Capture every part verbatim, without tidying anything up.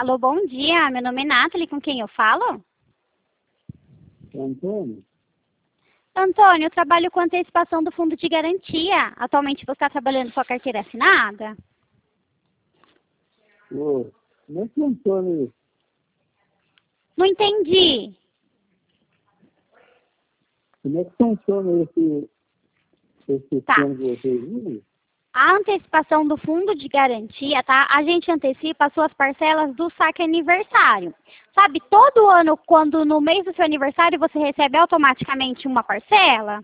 Alô, bom dia. Meu nome é Nathalie, com quem eu falo? Antônio? Antônio, eu trabalho com antecipação do fundo de garantia. Atualmente você está trabalhando com sua carteira assinada? Ô, como é que funciona isso? Não entendi. Como é que funciona esse, esse Tá. sistema de vocês? Hum, A antecipação do fundo de garantia, tá? A gente antecipa as suas parcelas do saque aniversário. Sabe, todo ano, quando no mês do seu aniversário você recebe automaticamente uma parcela,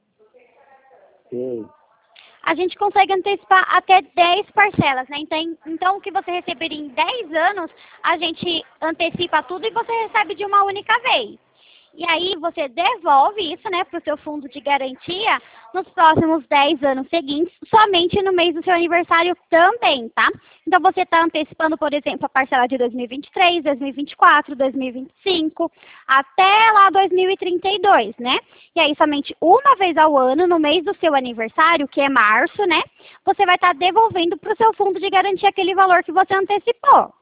sei. a gente consegue antecipar até dez parcelas, né? Então, então, o que você receberia em dez anos, a gente antecipa tudo e você recebe de uma única vez. E aí você devolve isso, né, para o seu fundo de garantia nos próximos dez anos seguintes, somente no mês do seu aniversário também, tá? Então você está antecipando, por exemplo, a parcela de dois mil e vinte e três, dois mil e vinte e quatro, dois mil e vinte e cinco, até lá dois mil e trinta e dois, né? E aí somente uma vez ao ano, no mês do seu aniversário, que é março, né? Você vai estar tá devolvendo para o seu fundo de garantia aquele valor que você antecipou.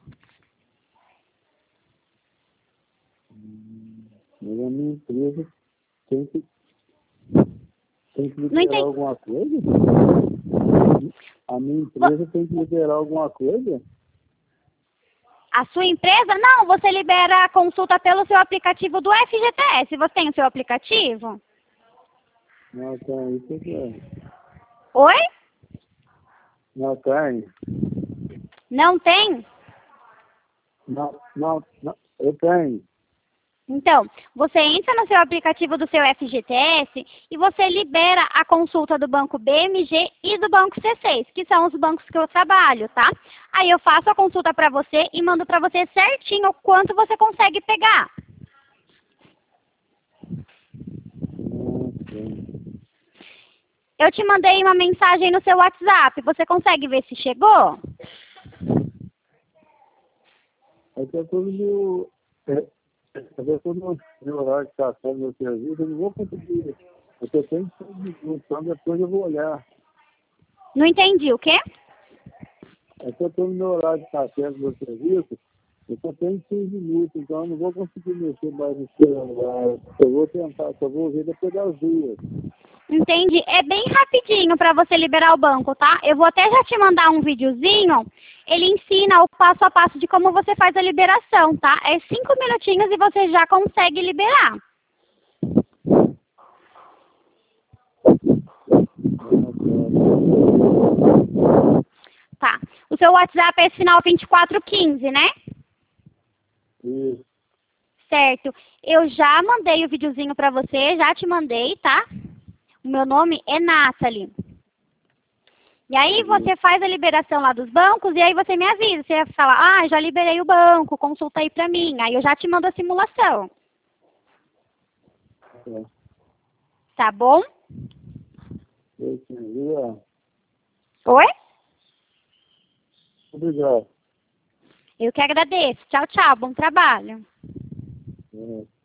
Mas a minha empresa tem que, tem que Não liberar entendi. alguma coisa? A minha empresa tem que liberar alguma coisa? A sua empresa? Não, você libera a consulta pelo seu aplicativo do F G T S. Você tem o seu aplicativo? Não tem, isso que é. Oi? Não tem. Não tem? Não, não, não, eu tenho. Então, você entra no seu aplicativo do seu F G T S e você libera a consulta do banco B M G e do banco C seis, que são os bancos que eu trabalho, tá? Aí eu faço a consulta para você e mando para você certinho o quanto você consegue pegar. Não tem. Eu te mandei uma mensagem no seu WhatsApp. Você consegue ver se chegou? É que eu tô no meu... É, eu estou no meu horário de estação do meu serviço, eu não vou conseguir. Porque eu tenho que ter então depois eu vou olhar. Não entendi o quê? É que eu estou no meu horário de estação do meu serviço, eu só tenho quinze minutos, então eu não vou conseguir mexer mais no celular. Eu vou tentar, só vou ver depois das duas. Entendi. É bem rapidinho para você liberar o banco, tá? Eu vou até já te mandar um videozinho. Ele ensina o passo a passo de como você faz a liberação, tá? É cinco minutinhos e você já consegue liberar. Tá. O seu WhatsApp é esse final vinte e quatro quinze, né? Isso. Certo. Eu já mandei o videozinho para você, já te mandei, tá? O meu nome é Nathalie. E aí você faz a liberação lá dos bancos e aí você me avisa. Você fala, ah, já liberei o banco, consulta aí pra mim. Aí eu já te mando a simulação. É. Tá bom? Eu tenho. Oi? Obrigado. Eu que agradeço. Tchau, tchau. Bom trabalho. É.